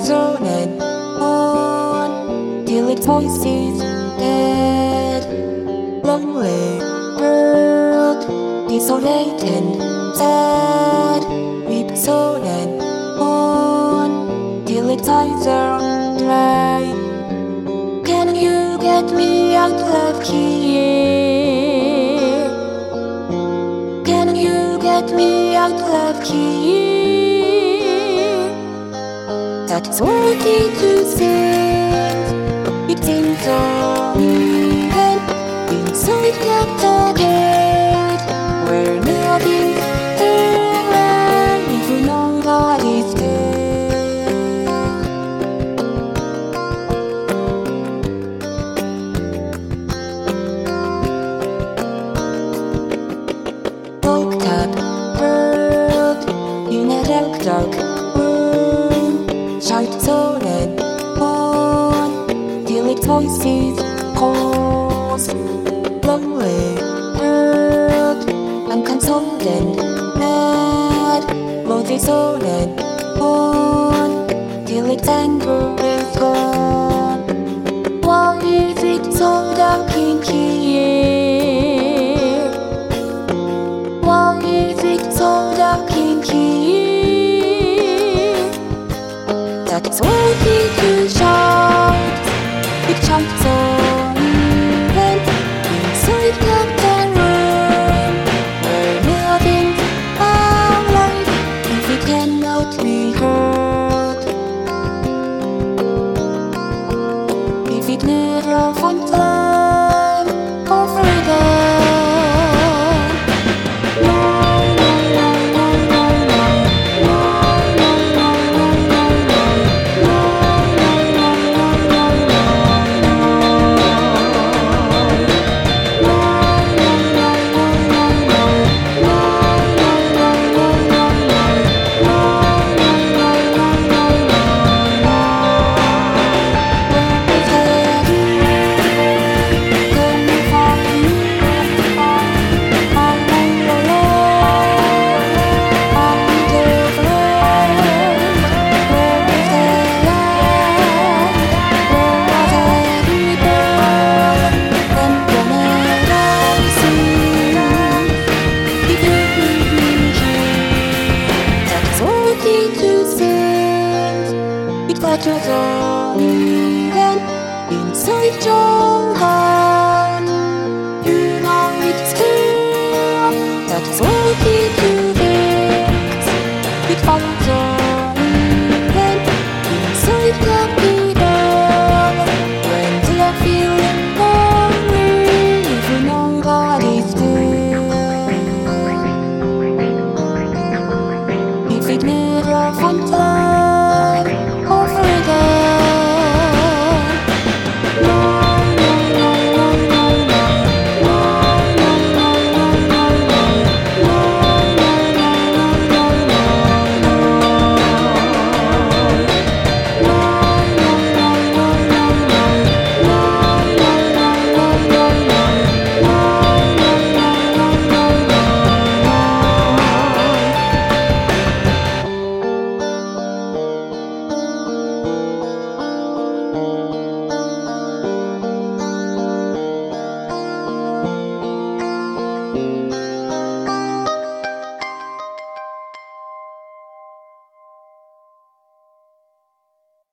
goes on and on till its voice is dead. Lonely world, desolate and sad, weeps on and on till its eyes are dry. Can you get me out of here? Can you get me out of here? That's worthy to sing. It seems so even inside the gate where nothing's there, if you know God is there. Locked up world in a dark room, shouts on and on till its voice is hoarse. Lonely world, unconsoled and mad, loses on and on till its anger is gone. Why is it so dark in here? Why is it so dark in here? That's worthy to shout. It shouts on even inside the room where nothing's alive if it cannot be heard. If it never finds love or freedom. It flutters on even inside your heart. You know it's clear that it's worthy to fix. It flutters on even inside the people when they are feeling lonely, if you know God is there. If it never finds love or freedom.